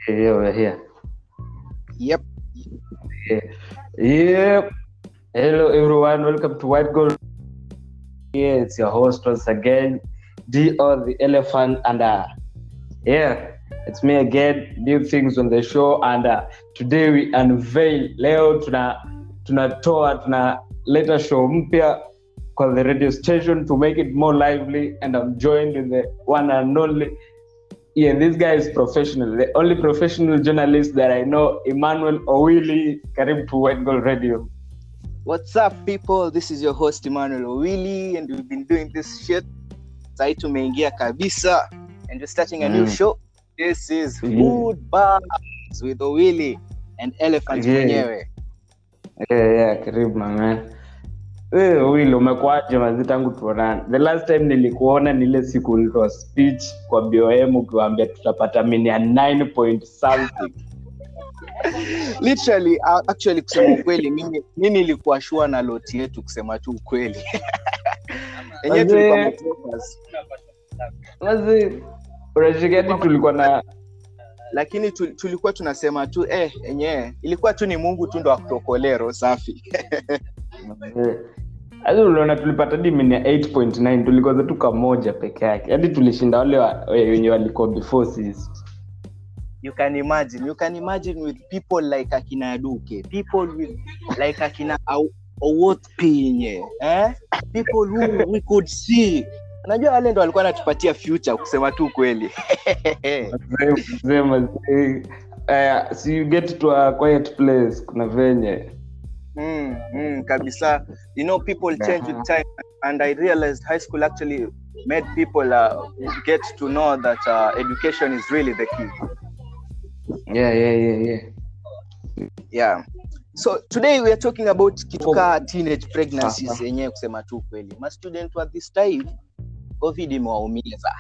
Yeah, we're here. Yep. Yep. Hello, everyone. Welcome to White Gold. Yeah, it's your host once again, D.O. the Elephant, and it's me again. New things on the show, and today we unveil. Leo tunaleta show mpya kwa the radio station to make it more lively, and I'm joined with the one and only. Yeah, this guy is professional. The only professional journalist that I know, Emmanuel Owili. Karibu to White Gold Radio. What's up, people? This is your host, Emmanuel Owili, and we've been doing this shit. Sai tumeingia kabisa, and we're starting a new show. This is Food Bars with Owili and Elephant mwenyewe. Yeah, karibu man. Owili, umekuaje mazi tangu tuonane? The last time nilikuona nile siku ulitoa speech kwa BOM ukiwaambia tutapata mini ya 9 point something. Literally, actually kusema ukweli, mimi nilikuwa sure na loti yetu kusema tu ukweli. Yenyewe tulikuwa mfocus. Mazi unashikati tulikuwa na, lakini tulikuwa tunasema tu yenyewe ilikuwa tu ni Mungu tu ndo akutokolero safi. Hadi uliona tulipata mini ya 8.9, tulikoza tu kamoja peke yake. Hadi tulishinda wale wenye walikuwa before sisi. You can imagine with people like akina Duke, people with like akina Owot Pinye, people who we could see. Unajua wale ndo walikuwa wanatupatia future kusema tu kweli. So you get to a quiet place kuna venye. Kabisa. You know, people change with time, and I realized high school actually made people get to know that education is really the key. Yeah. So today we are talking about kituka teenage pregnancies yenyewe kusema tu kweli. Ma student at this time COVID imewaumiza.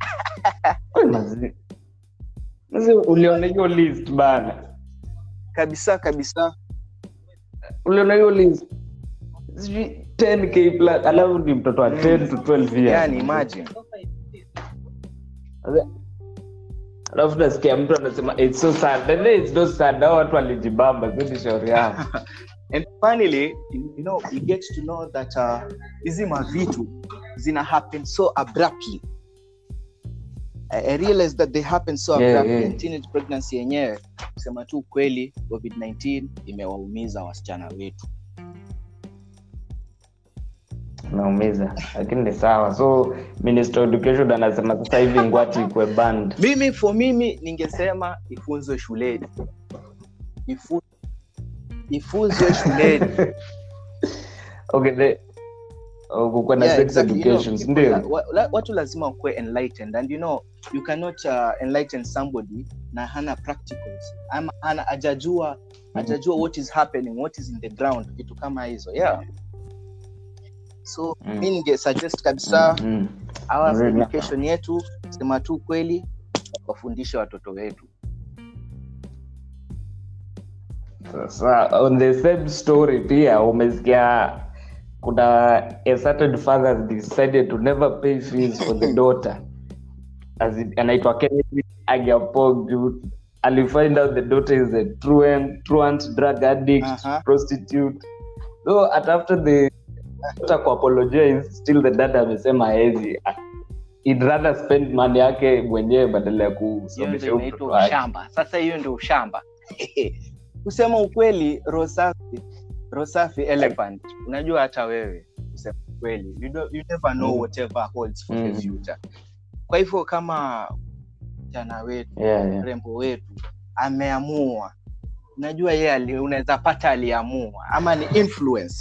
Mazi uliona hiyo list bana. Kabisa. Uliona hiyo list. 10k plus alafu ni mtoto wa 10 to 12 years. Yani imagine. Alafu nasikia mtu anasema it's so sad. Then it's not sad. Watu walijibamba zidi shauri yao. And finally, you know, you get to know that hizi mavitu zina happen so abruptly. I realized that they happen so abruptly. And teenage pregnancy yenyewe kusema tu kweli, COVID-19 imewaumiza wasichana wetu. Naumiza, lakini ni sawa. So Minister of Education anasema sasa hivi ngwati ikwe banned. Mimi ningesema ifunzwe shuleni. Ifunzwe shuleni. Okay, kwa na sex education ndio. Watu lazima kuwe enlightened, and you know you cannot enlighten somebody na hana practicals. Ama hana hajajua what is happening, what is in the ground, kitu kama hizo. So mimi ningesuggest kabisa our education yetu sema tu kweli wafundishe watoto wetu. Sasa on the same story pia umesikia kuna a certain father decided to never pay fees for the daughter. As anaitwa Kennedy Agapog, and find out the daughter is a truant drug addict, prostitute. So after the daughter apologize, still the dad amesema hezi he'd rather spend money yake mwenyewe badala ya kusomesha mtoto wake. Shamba. Sasa hiyo ndio ushamba. Kusema ukweli, Rosafi Elephant, unajua hata wewe kusema ukweli, you never know whatever holds for the future. Kwa hivyo kama jana wetu, rembo wetu ameamua, unajua yeye unaweza pata aliamua ama ni influence.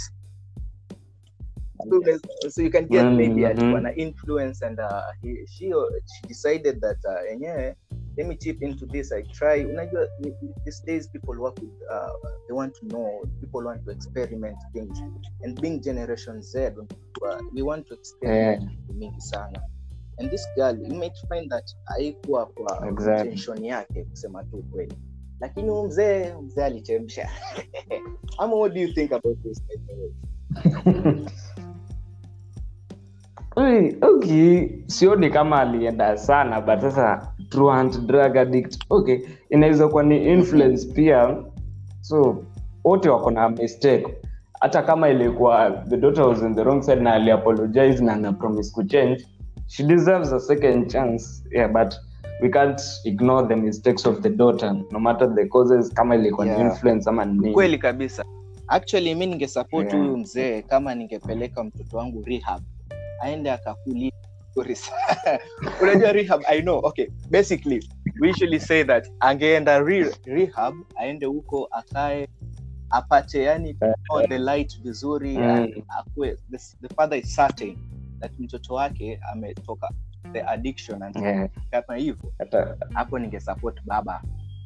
So you can get maybe an influence, and she decided that let me chip into this. I try. These days people work with they want to know, people want to experiment things, and being Generation Z, we want to experiment mingi sana. And this girl, you might find that haikuwa kwa intention yake kusema tu kweli, lakini mzee alichemsha. What do you think about this? Okay, sioni kama alienda sana, but sasa truant, drug addict. Okay, inaweza kuwa ni influence pia. So wote wako na mistake. Hata kama ilikuwa the daughter was in the wrong side na ali apologize na ana promise to change, she deserves a second chance. Yeah, but we can't ignore the mistakes of the daughter no matter the causes, kama ilikuwa ni influence ama nini. Kweli kabisa. Actually mimi ningesupport huyu mzee kama ningepeleka mtoto wangu rehab aende akakulia. Unajua rehab, I know. Okay, basically we usually say that angeenda rehab aende huko akae apate yani the light vizuri, akue the father is certain that mtoto wake ametoka the addiction and kama hivyo. Hapo ningesupport baba.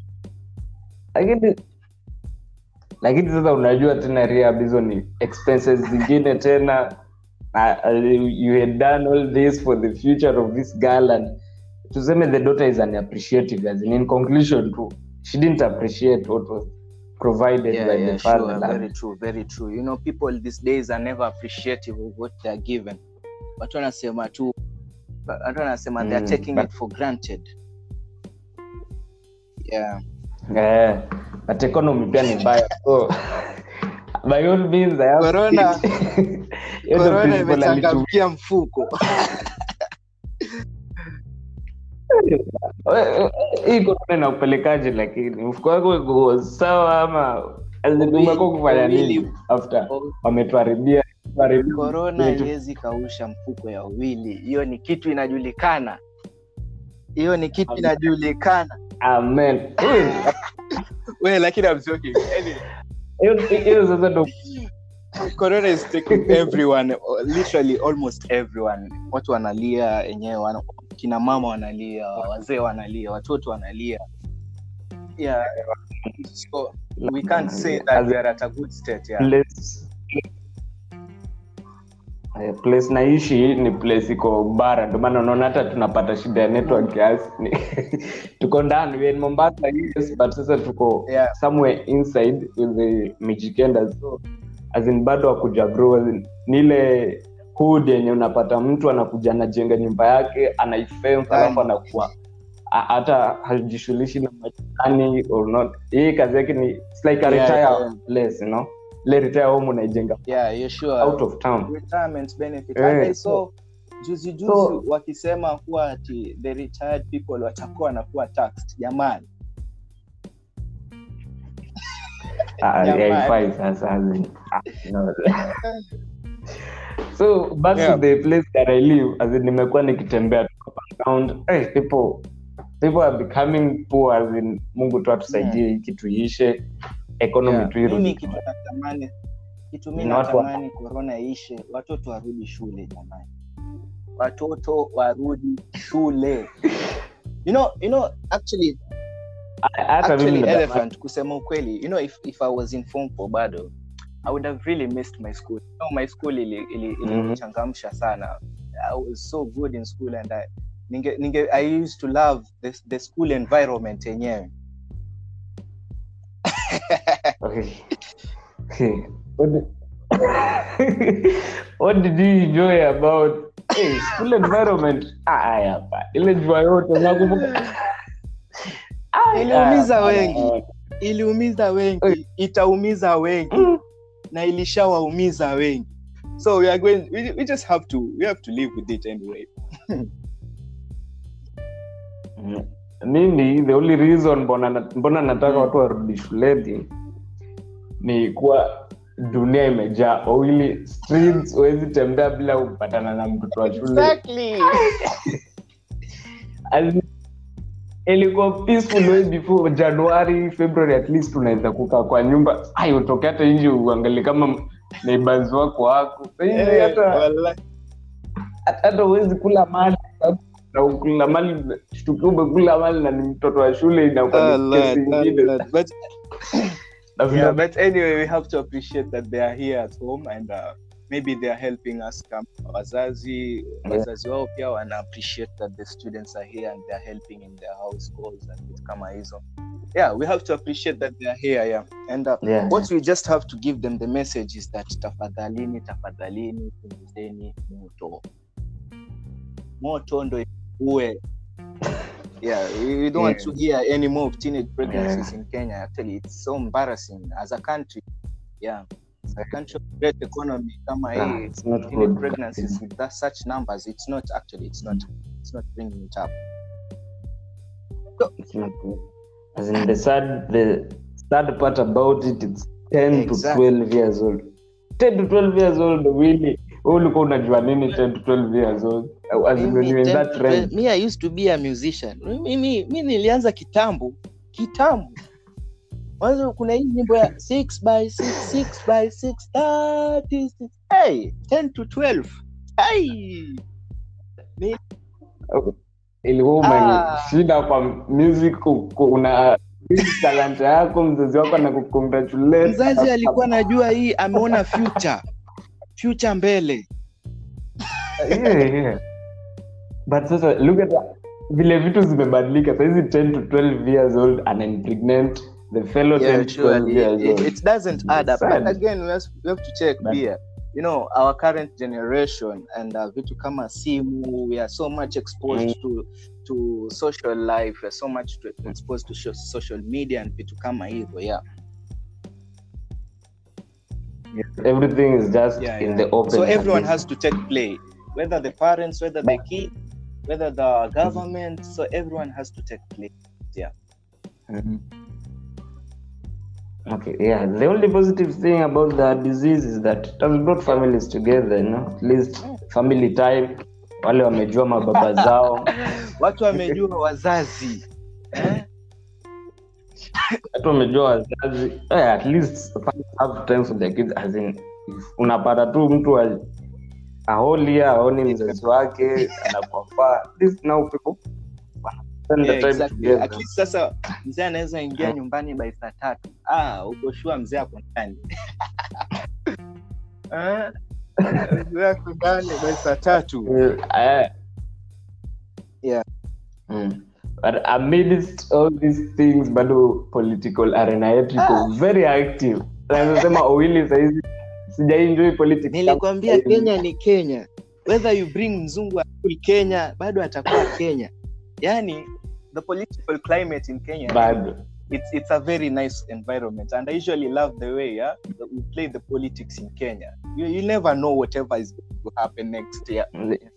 Lakini sasa unajua tena rehab hizo ni expenses zingine tena. You had done all this for the future of this girl, and tuseme the daughter is unappreciative, as in conclusion too, she didn't appreciate what was provided by the father. Sure, very true. You know, people these days are never appreciative of what they are given. Watu wanasema tu, they are taking it for granted. But economy pia ni mbaya. So by all means, I have Corona imechangamkia mfuko. Hii corona inaupelekaje lakini? Mfuko wako uko sawa ama azimako kufanya nini after wametuharibia? Corona haiwezi kausha mfuko ya Willy. Hiyo ni kitu inajulikana. Amen. Well, lakini I'm joking. Hiyo sasa ndo Corona is taking everyone, literally almost everyone. Watu wanalia wenyewe, kina mama wanalia, wazee wanalia, watoto wanalia. Yeah. So we can't say that we are at a good state. Place naishi ni place iko bara, ndio maana unaona hata tunapata shida ya network kiasi. Tuko ndani we in Mombasa, yes, but sasa tuko somewhere inside with the Mijikenda, so as in bado wakuja grow, as in nile hood yenye unapata mtu anakuja anajenga nyumba yake anaifence alafu anakuwa hata hajishughulishi na majani or not. Hii kazi yake ni it's like a retire place, you know. Le retire home unaijenga. Yeah, sure. Out of town. Retirement benefit. So juzi wakisema kuwa ati the retired people watakuwa wanakuwa taxed. Jamani. So back to the place that I live, as in nimekuwa nikitembea around, people are becoming poor, as in Mungu tu atusaidie hiki tuishe, economy tu irudi. Mimi kitu mimi natamani corona ishe, watoto warudi shule jamani. Watoto warudi shule. You know actually Elephant, kusema ukweli, you know, if I was in form for bado, I would have really missed my school. You know, my school ili changamsha sana. I was so good in school, and I used to love the school environment yenyewe. Okay. What did you enjoy about school environment? Ile jua yote nakumbuka. Iliumiza wengi, itaumiza wengi, na ilishawaumiza wengi. So we just have to live with it anyway. Mimi the only reason mbona nataka watu warudi shuleni ni kuwa dunia imejaa oily streets, huwezi tembea bila kupatana na mtoto wa shule. Exactly. Ilikuwa peaceful way before January, February, at least unaweza kukaa kwa nyumba. Utoke hata nje uangalie kama neighbors wako. Hata huwezi kula mali, na ukula mali shtukiwa umekula mali na ni mtoto wa shule inakuwa kesi nyingine. But anyway, we have to appreciate that they are here at home, and maybe they are helping us come. Wazazi wao pia wana appreciate that the students are here and they are helping in their households and vitu kama hizo. Yeah, we have to appreciate that they are here, and what we just have to give them the message is that tafadhalini punguzeni moto ndo uwe Yeah, we don't want to hear any more of teenage pregnancies in Kenya. Actually, it's so embarrassing as a country. Yeah, as a country of great economy, it's not teenage good. pregnancies with such numbers, it's not bringing it up. So, it's not good. As in the sad part about it, it's 10 to 12 years old. 10 to 12 years old, really. Ulikuwa unajua nini 10 to 12 years old? As in when you're in that range. Me, I used to be a musician. Mimi nilianza kitambo. Mwanzo kuna hii nyimbo ya 6x6 36. Hey, 10 to 12. Hey. Ilikuwa umeshinda kwa music, una talent yako, mzazi wako anakukongratulate. Mzazi alikuwa anajua hii, ameona future mbele. Yeah. But sasa look at vile vitu zimebadilika. Sasa hizi 10 to 12 years old and impregnate the fellow 10 to 12 years old. It doesn't add up. But again, we have to check here. You know, our current generation and vitu kama simu, we are so much exposed to social life, we are so much exposed to social media and vitu kama hivyo. Yeah. Everything is just in the open. So everyone has to take play, whether the parents, whether the kid, whether the government. So everyone has to take play. Yeah. Okay, yeah. The only positive thing about the disease is that it has brought families together, you know, at least family time. Wale wamejua mababa zao. Watu wamejua wazazi. Watu wamejua wazazi. At least have time for the kids, as in unapata tu mtu aholi aoni mzazi wake anakufa. This now people exactly. At least sasa mzee anaweza ingia nyumbani by 3:00. Uko sure mzee ako ndani. Mzee ako ndani by 3:00. Yeah. But amidst all these things, bado political arena yetu iko very active. Nasema Owili saizi sijaenjoy politics. Nilikwambia Kenya ni Kenya. Whether you bring mzungu akul Kenya, bado atakuwa Kenya. Yani the political climate in Kenya, bado it's a very nice environment, and I usually love the way we play the politics in Kenya. You never know whatever is going to happen next year.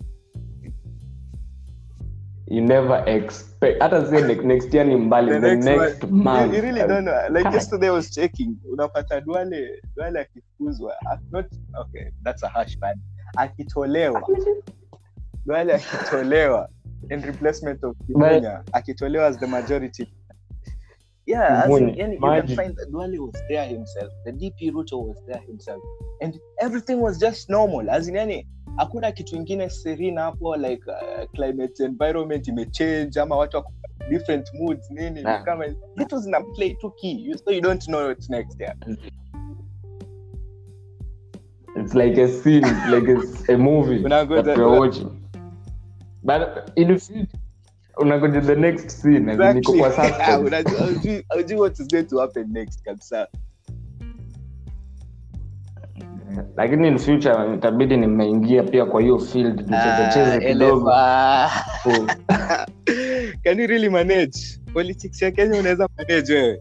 You never expect. Hata say next year ni mbali, the next month. You really don't know. Like yesterday I was checking. Unapata Duale akifukuzwa. Not okay, that's a harsh man. Akitolewa. Duale akitolewa in replacement of Kenya. Akitolewa as the majority. Yeah, you can find that Duale was there himself. The DP Ruto was there himself. And everything was just normal. As in yani hakuna kitu kingine serena hapo, like climate environment imechange ama watu wako different moods nini kama vitu zina play too key, so you don't know what's next there. It's like a scene, like a movie that you're watching, but in the future unagoja the next scene. Exactly. Niko kwa sasa unajua what is going to happen next kabisa. Lakini in future itabidi nimeingia pia kwa hiyo field nicheze kidogo. Can you really manage politics ya Kenya? Unaweza manage wewe?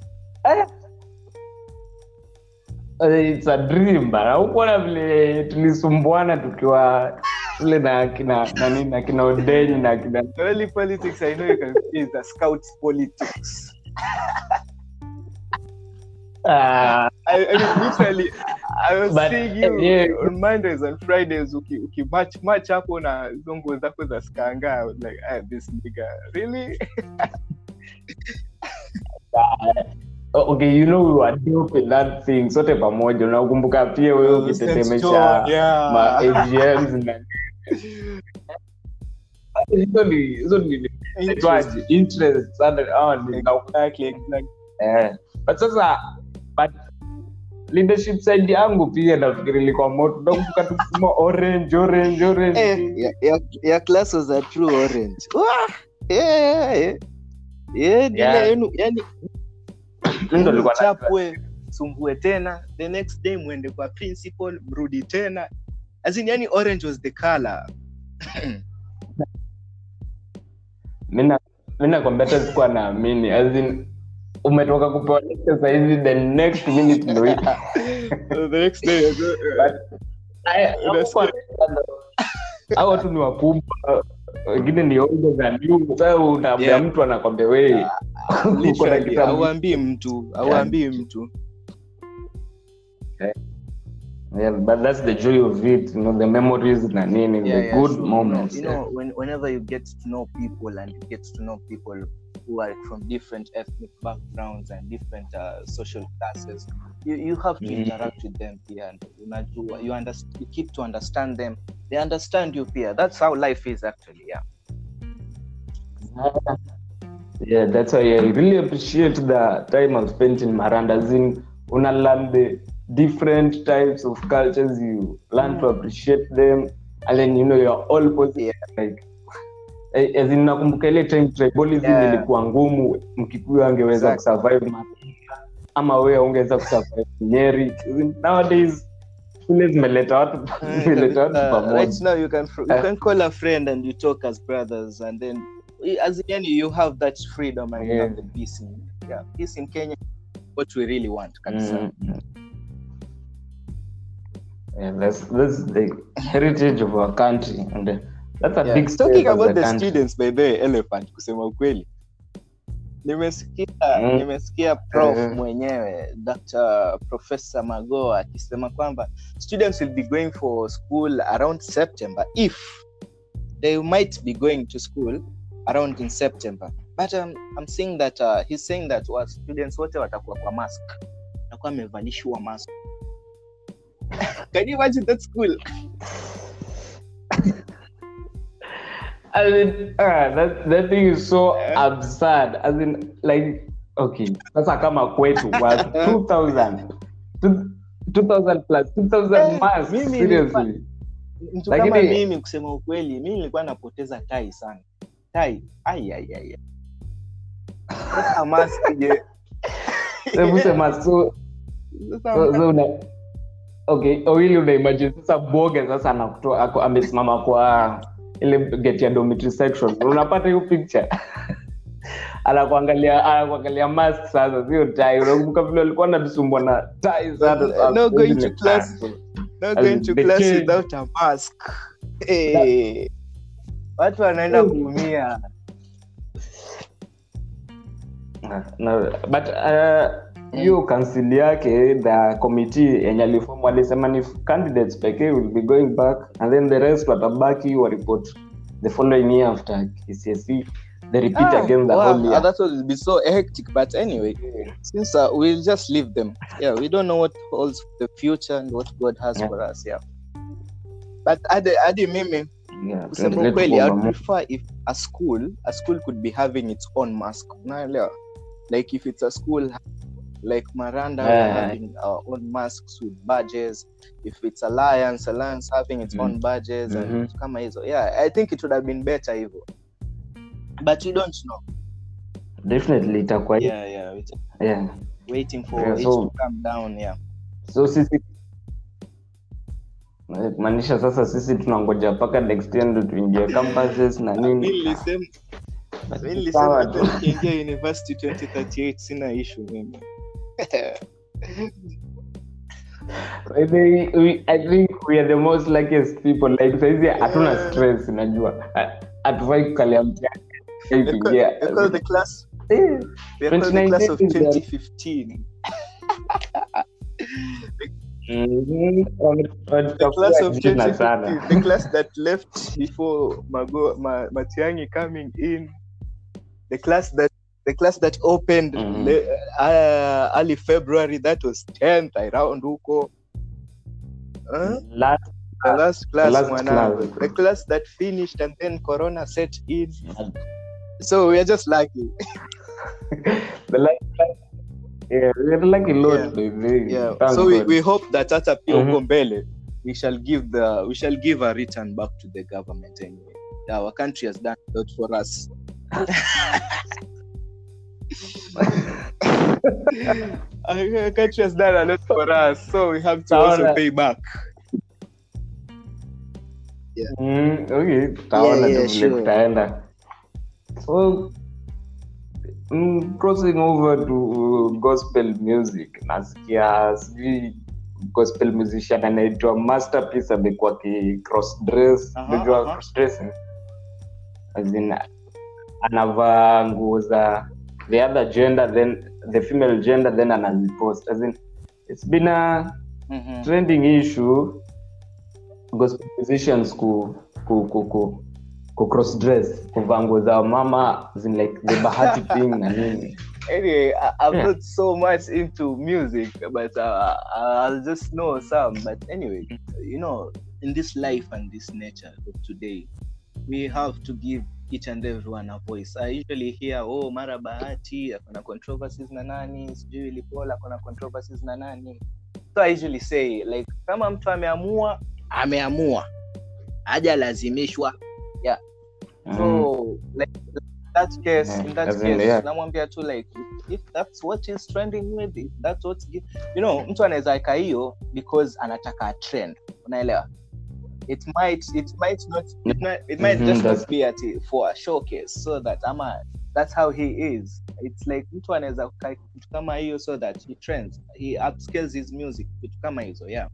It's a dream bana. Unaona vile tulisumbuana tukiwa shule na kina Odeni na kina only politics I know you can see is the scouts politics. I mean, literally, I was seeing you on Mondays and Fridays. Okay, match hapo na zongo zako za skanga. I was like, this nigga, really? Okay, you know we were dope in that thing. Sote pamoja. Unakumbuka pia wewe ukitetemesha ma AGMs na hizo ni interest sana exactly. But sasa leadership side yangu pia nafikiri ilikuwa moto. Nakumbuka tukisema orange. Ya class was a true orange. Yenu yani ndio nilikuwa chapwe sumbue tena, the next day mwende kwa principal mrudi tena, as in yani orange was the color. mimi nakwambia hata sikuwa naamini, as in umetoka kupewa lecture sasa hivi, the next minute ndio hii. The next day hao watu ni wakubwa, wengine ni older than you. Sasa unaambia mtu anakwambia wewe uko na kitabu, hauambii mtu. Yeah, but that's the joy of it, the memories na nini, the good moments. Whenever you get to know people, and you get to know people who are from different ethnic backgrounds and different social classes, you have to interact with them here, and you keep to understand them, they understand you here. That's how life is actually. Yeah, that's why I really appreciate the time I've spent in Maranda. As in, una learn the different types of cultures, you learn to appreciate them, and then you're all positive. Like, as in, nakumbuka ile time tribalism ilikuwa ngumu, Mkikuyu angeweza kusurvive ama wewe ungeweza kusurvive Nyeri. Nowadays zimeleta watu pamoja. Right now you can call a friend and you talk as brothers, and then as in you have that freedom and you have the peace in Kenya, what we really want. That's the heritage of our country, and that's a big talking about the students. By the Elephant, kusema ukweli, nimesikia prof mwenyewe Dr. Professor Magoa akisema kwamba students will be going for school around September, if they might be going to school around in September. But I'm saying that he's saying that students wote watakuwa kwa mask, watakuwa wamevalishwa mask. Can you imagine that school? I mean, that thing is so absurd. As in, like, okay, sasa kama kwetu was 2,000 plus 2,000 masks. Seriously. Mtu kama mimi kusema ukweli, mimi nilikuwa napoteza tai sana. Tai. Ai. Sasa mask je. Hebu sema so okay, oili una imagine sasa boga sasa anakutoa amesimama kwa ile gate ya dormitory section. Unapata hiyo picture. Anakuangalia mask sasa, sio tai. Unakumbuka vile alikuwa anatusumbua na tai sasa. No going to class without a mask. Watu wanaenda kuumia. No, but hiyo council yake, the committee yenye aliform, walisema ni candidates pekee will be going back, and then the rest watabaki wa report the following year after KCSE. They repeat again the whole year. That will be so hectic, but anyway, since we'll just leave them. We don't know what holds the future and what God has for us. But adi mimi kusema kweli, I would prefer if a school could be having its own mask. Like if it's a school like Maranda having our own masks with badges, if it's Alliance having its own badges and kama hizo. I think it would have been better hivyo, but we don't know. Definitely itakuwa waiting for it to come down. So sisi maanisha sasa sisi tunangoja mpaka next year ndio tuingie campuses na nini. Nilisema tukiingia university 2038 sina issue mimi. I think we are the most luckiest people. Like saizi hatuna stress, unajua. Hatufai kukalia mtihani. Because the class we are the class of 2015. The class of 2015, the class that left before Matiang'i coming in, the class that opened early February, that was 10th around huko. The last class. The class that finished and then Corona set in. So we are just lucky. The last class. We're lucky lot. So we hope that hata pia huko mbele we shall give a return back to the government anyway. Our country has done a lot for us. Our country has done a lot for us, so we have to also pay back. Okay. Sure. So crossing over to gospel music, nasikia sijui gospel musician anaitwa Masterpiece amekuwa cross dress, unajua cross dressing, as in anavaa nguo za the other gender, then the female gender, then anazipost, as in it's been a trending issue, gospel musicians ku cross dress, kuvaa nguo za mama, as in like the bahati thing na nini. Anyway, I'm not so much into music, but I'll just know some. But anyway, you know, in this life and this nature of today, we have to give each and everyone a voice. I usually hear, mara bahati akona controversies na nani, sijui Lipola akona controversies na nani. So I usually say, like, kama mtu ameamua, haja lazimishwa. Yeah. So like in that case, namwambia tu like, if that's what is trending with, if that's what's mtu anaweza ika hiyo because anataka trend, unaelewa. It might just not be for a showcase, so that that's how he is. It's like mtu anaweza kitu kama hiyo so that he trends, he upscales his music, kitu kama hizo. Yeah.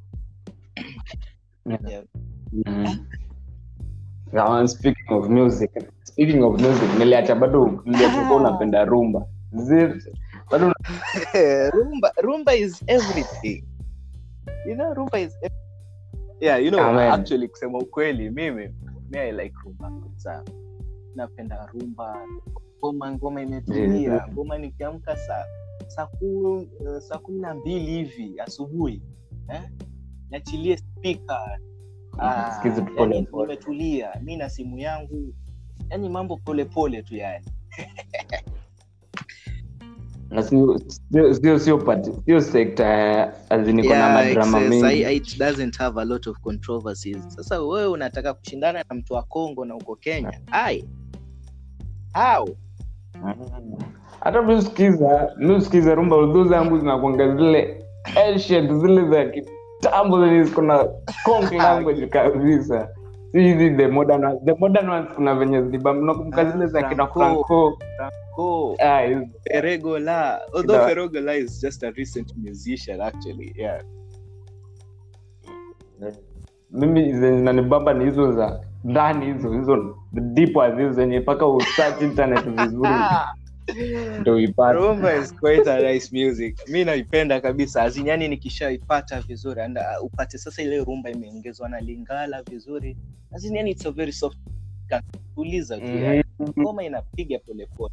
Speaking of music, niliacha bado unapenda rumba. Bado rumba is everything. You know, rumba is yeah, you know, actually kusema ukweli mimi I like rumba. Napenda rumba. Ngoma imetulia. Ngoma nikiamka saa 12 hivi asubuhi. Nachilie speaker. Nimetulia mimi na simu yangu, yani mambo pole tu yani. Na sio sector aziniko na madrama mengi. It doesn't have a lot of controversies. Sasa wewe unataka kushindana na mtu wa Kongo na uko Kenya. How? Hata msikiza rumba udo zangu zinakuanga zile ancient, zile za kitambo zenye ziko na Congo language kabisa. Hizi the modern ones kuna venye zibamba, nakumbuka zile za kina Franco. Ferregola. Although Ferregola is just a recent musician actually. Yeah. Mimi zinanibamba ni hizo za ndani, hizo deep hizo zenye paka usearch internet vizuri ndio ipate. Rumba is quite a nice music. Mimi naipenda kabisa. Azinyani nikishaipata vizuri and upate sasa ile rumba imeongezwa na Lingala vizuri. Azinyani it's a very soft, kuuliza tu. Ngoma inapiga pole pole.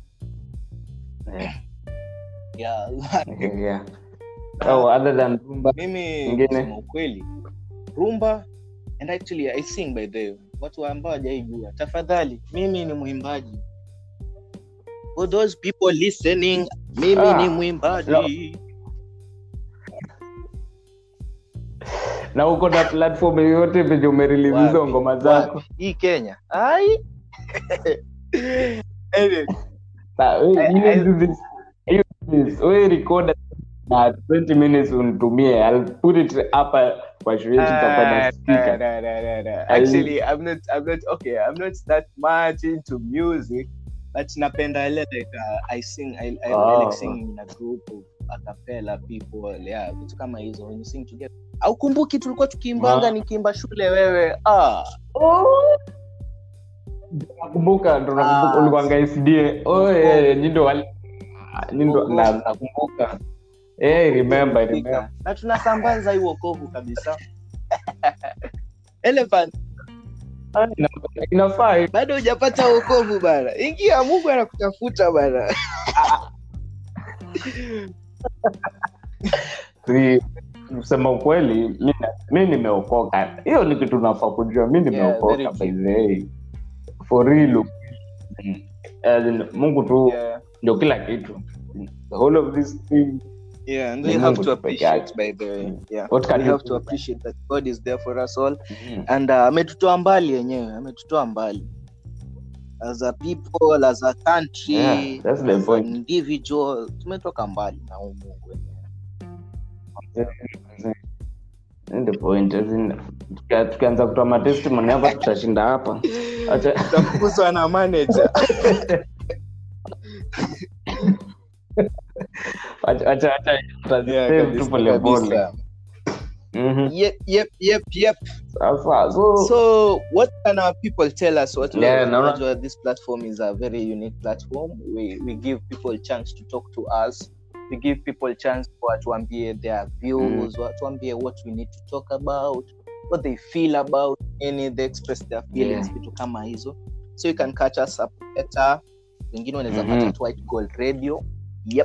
Yeah. Other than rumba, mimi ngine ukweli rumba, and actually I sing by the watu ambao hajaijua, tafadhali mimi ni muimbaji. For those people listening, mimi ni muimbaji. Na uko na platform yote penye umerelease hizo ngoma zako hii Kenya. We record na 20 minutes unitumie, I'll put it up kwa shule tutapata speaker. Actually I'm not that much into music, but napenda ile like I like singing in a group of a cappella people. Yeah, vitu kama hizo when you sing together. Au kumbuki tulikuwa tukiimbanga nikiimba shule wewe. Nakumbuka ulikuwa SDA. Nindo nakumbuka. Remember. Na tunasambaza hii wokovu kabisa. Elephant. Inafaa. Bado hujapata wokovu bana. Ingia, Mungu anakutafuta bana. Kusema ukweli, mimi nimeokoka. Hiyo ni kitu nafaa kujua, mimi nimeokoka by the way. For real. Mungu tu ndio kila kitu. The whole of this thing. Yeah, and we have to appreciate by the way. Yeah. We have to appreciate that God is there for us all. And ametutoa mbali yenyewe, ametutoa mbali. As a people, as a country, that's the point. An individual, tumetoka mbali na Mungu wenyewe. And the point is tukianza kutoa matestimony hapa tutashinda hapa. Acha tutakuzwa na manager. acha tutazisave tu pole pole. Yep. So what can our people tell us? This platform is a very unique platform. We give people a chance to talk to us. We give people a chance to ambie their views, to ambie what we need to talk about, what they feel about they express their feelings, vitu kama hizo. So you can catch us up better. Wengine wanaweza pata at White Gold Radio. Yep.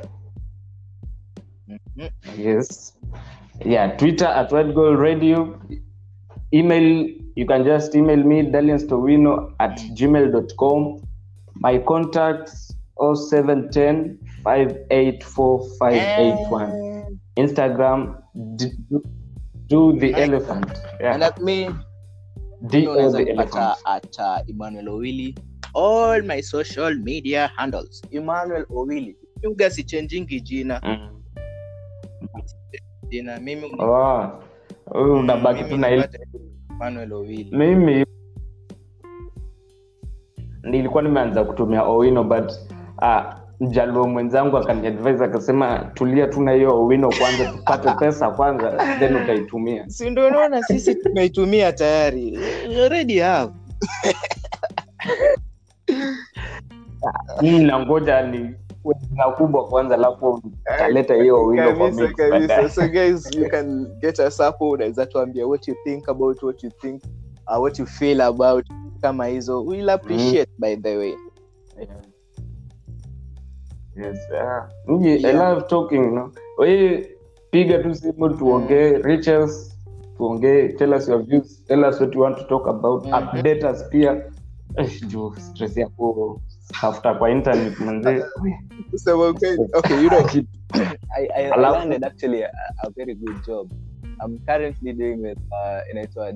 Yes. Yeah, Twitter at White Gold Radio. Email, you can just email me dalianstowino@gmail.com. My contacts 0710 584 581. Instagram do the elephant. Yeah. And at me do the elephant at Emmanuel Owili. All my social media handles Emmanuel Owili. You guys changing jina. Jina mimi unabaki tu na ile Emmanuel Owili. Mimi nilikuwa nimeanza kutumia Owino but mjaluo mwenzangu akaniadvise akasema tulia tu na hiyo Owino kwanza tupate pesa kwanza then utaitumia. Si ndio unaona sisi tumeitumia tayari. Already have. Mimi nangoja ni na kubwa kwanza alafu taleta hiyo Owino kwa mix. So guys, you can get us up unaweza tuambia what you think about what you think, what you feel about kama hizo. We'll appreciate by the way. Yes, I love talking, no. Wewe piga tu simu tuongee, reach us tuongee, tell us your views, tell us what you want to talk about, update us pia. Jo stress yako after kwa internet manze. So okay, you know I landed actually a very good job. I'm currently doing with inaitwa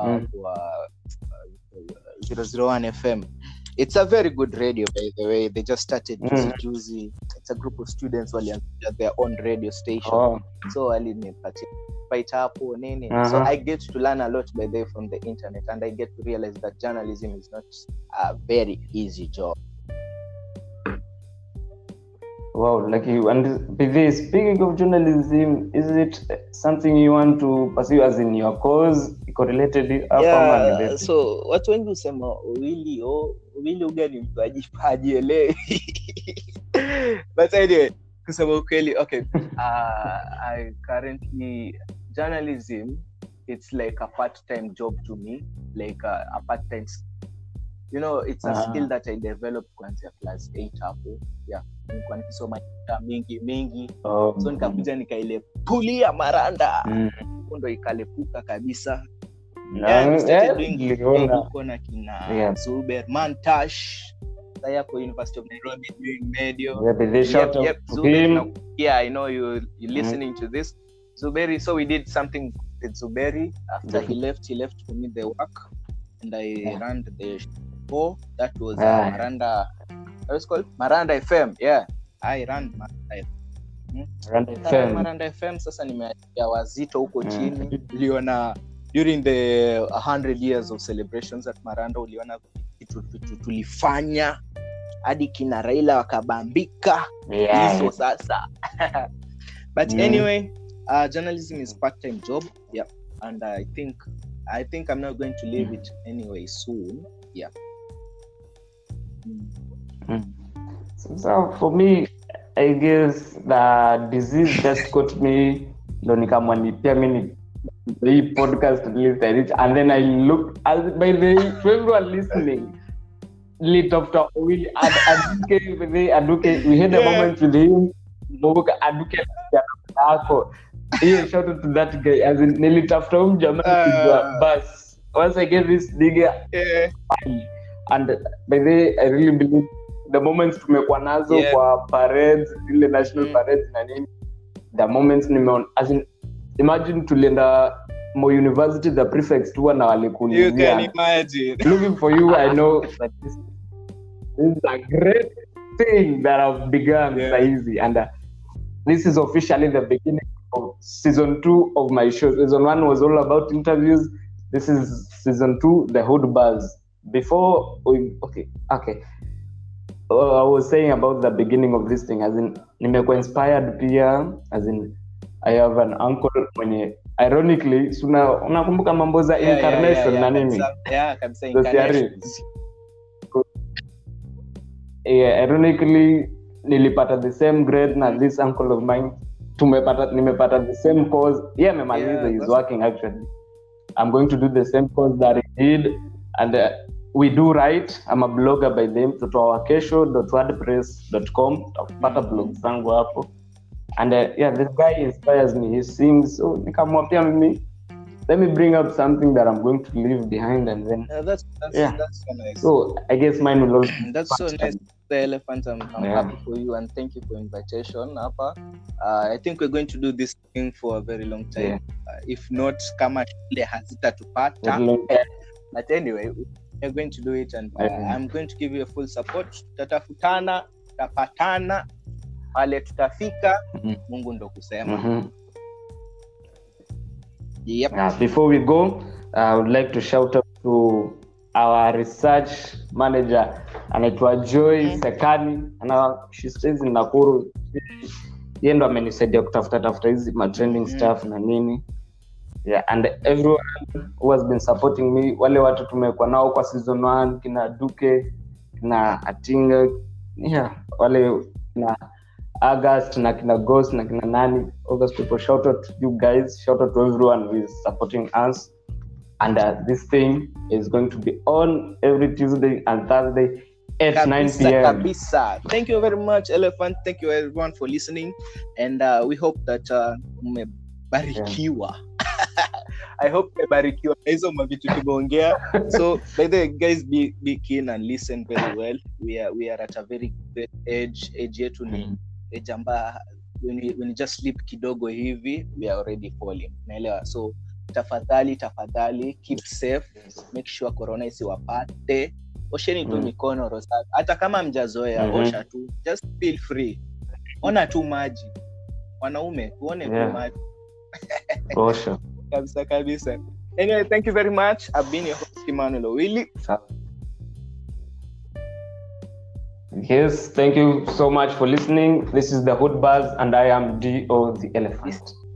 001 FM. It's a very good radio, by the way. They just started juicy. It's a group of students who have their own radio station. So I live in Paitapo, nini. So I get to learn a lot by the way from the internet, and I get to realize that journalism is not a very easy job. Wow, like you. And speaking of journalism, is it something you want to pursue as in your cause correlated? So watu wengi husema Owili ugani mtu ajielewi. But anyway, kusema ukweli, okay. I currently journalism, it's like a part-time job to me, like a part-time. You know, it's a skill that I developed kuanzia class 8 hapo. Yeah. Nilikuwa nikisoma mingi. So nikakuja nikaile pulia Maranda. Ndo ikalepuka kabisa. I started doing kuna kina Zuber Mantash. Sayako University of Nairobi doing media. Yeah, I know you're listening to this. Zuberi, so we did something with Zuberi. After he left for me the work, and I ran the show. That was Maranda. What was it called? Maranda FM. Yeah, I ran Maranda FM. Sasa nimeachia wazito huko chini. Uliona during the 100 years of celebrations at Maranda, uliona kitu tulifanya hadi kina Raila wakabambika. Hizo sasa. But anyway, journalism is part-time job. Yeah, and I think I'm not going to leave it anyway soon. Yeah. So for me, I guess the disease just got me. Ndo nikamwanipia mimi the podcast list I reached, and then I looked by the to everyone listening. Lit after Owili Aduke, we had a moment with him. Aduke yako. Shout out to that guy as in lit after him jamani bus. Once I get this nigga and by the way, I really believe the moments tumekuwa nazo kwa parades, ile national parades na nini, the moments nimeona as in imagine tulienda Mo University, the prefects tu na walikuulizia. You can imagine. Looking for you, I know that this is a great thing that I've begun easy, and this is officially the beginning of season 2 of my show. Season 1 was all about interviews. This is season 2, the Hood Buzz. Before okay. I was saying about the beginning of this thing, as in nimekuwa inspired pia, as in I have an uncle mwenye ironically unakumbuka mambo za incarnation na nini? Kabisa incarnation. Ironically nilipata the same grade na this uncle of mine. Nimepata the same course. Amemaliza, he's working actually. I'm going to do the same course that he did, and we do write. I'm a blogger by them. tutawakesho.wordpress.com. Utapata blog zangu hapo. And this guy inspires me. He sings. So nikamwambia mimi, let me bring up something that I'm going to leave behind, and then that's so nice. So I guess mine will also. That's so nice. The Elephant, I'm happy for you, and thank you for invitation, Apa. I think we're going to do this thing for a very long time. If not, kama shule hazitatupata. But anyway, we're going to do it, and I'm going to give you a full support. Tutatafutana, tutapatana, pale tutafika. Mungu ndo kusema. Yep. Before we go, I would like to shout out to our research manager, anaitwa Joy Sekani, she stays in Nakuru. Yeye ndo amenisaidia kutafuta hizi trending stuff na nini. And everyone who has been supporting me, wale watu tumekuwa nao kwa season 1, kina Duke, kina Atinga, wale na August na kina Ghost na kina nani, all those people, shout out to you guys, shout out to everyone who is supporting us. And this thing is going to be on every Tuesday and Thursday at 9 p.m. Kabisa. Thank you very much, Elephant. Thank you everyone for listening, and we hope that mmebarikiwa. I hope mmebarikiwa hizo mavitu tumeongea. So by the way, guys, be keen and listen very well. We are at a very good age yetu ni age amba when you just sleep kidogo hivi, we are already falling. Naelewa. So tafadhali keep safe. Make sure corona isiwapate. Osheni tu mikono rosafi. Hata kama mjazoea, osha tu. Just feel free. Ona tu maji. Wanaume, tuone tu maji. Osha. Kabisa. Anyway, thank you very much. I've been your host, Emmanuel Owili. Yes, thank you so much for listening. This is the Hood Buzz, and I am D.O. the Elephant.